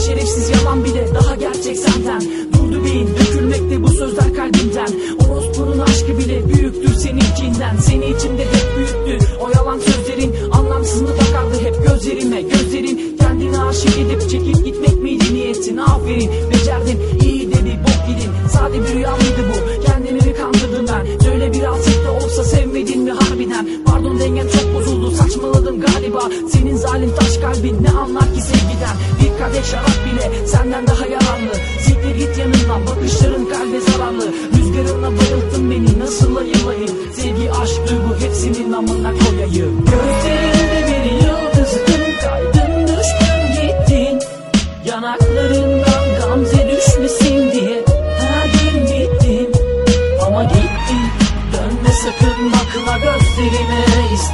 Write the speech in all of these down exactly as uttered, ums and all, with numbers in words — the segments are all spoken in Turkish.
şerefsiz yalan bile daha gerçek senden. Durdu beyin dökülmekte bu sözler kalbimden. Orospunun aşkı bile büyüktür seninkinden. Seni içimde hep büyüttü o yalan sözlerin. Anlamsızını bakardı hep gözlerime. Gözlerin kendine aşık edip çekip gitmek miydi niyetin? Aferin becerdin, iyi dedi bok gidin. Sade bir rüya mıydı bu? Kendimi mi kandırdım ben? Söyle biraz de olsa sevmedin mi harbiden? Pardon dengem çok bozuldu, saçmaladım galiba. Senin zalim taş kalbin ne anlar ki sevgiden? Bir kadeh şarap bile senden daha yararlı. Siktir git yanından, bakışların kalbe zararlı. Rüzgarınla bayılttın beni, nasıl ayılayım? Sevgi, aşk, duygu hepsinin amına koyayım. Gözlerinde bir yıldızdım, kaydın düştün gittin. Yanaklarından gamze düşmesin diye her gün bittim. Ama gittin, dönme sakın, bakma gözlerime,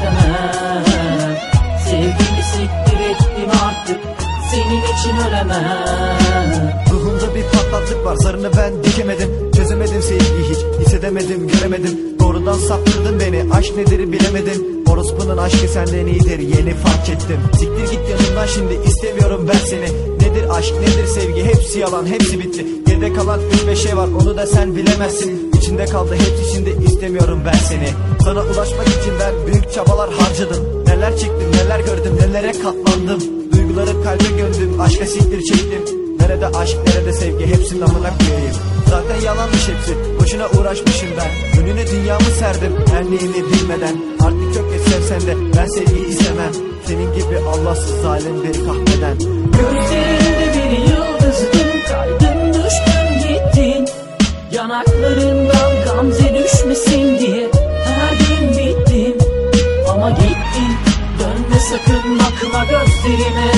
istemem. Sevgimi siktir ettim artık, senin için ölemem. Ruhumda bir patlaklık var, zarını ben dikemedim. Çözemedim sevgiyi hiç, hissedemedim, göremedim. Doğrudan saptırdın beni, aşk nedir bilemedim. Orospunun aşkı senden iyidir, yeni fark ettim. Siktir git yanımdan şimdi, istemiyorum ben seni. Nedir aşk, nedir sevgi, hepsi yalan, hepsi bitti. Geride kalan üç beş şey var, onu da sen bilemezsin. İçinde kaldı hepsi, şimdi istemiyorum ben seni. Sana ulaşmak için ben büyük çabalar harcadım. Neler çektim, neler gördüm, nelere katlandım. Duyguları kalbe gömdüm, aşka siktir çektim. Nerede aşk, nerede sevgi, hepsinin amına koyayım. Zaten yalanmış hepsi, boşuna uğraşmışım ben. Önüne dünyamı serdim, her neyini bilmeden. Artık çok geç sevsen de ben sevgiyi istemem. Senin gibi Allahsız zalim bir kahveden. Gözlerinde bir yıldızdım, kaydın düştün gittin. Yanaklarından gamze düşmesin diye her gün bittim. Ama gittin, dönme sakın, bakma gözlerime,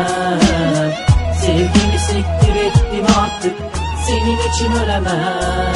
istemem. Sevgimi siktir ettim artık, senin için ölemem.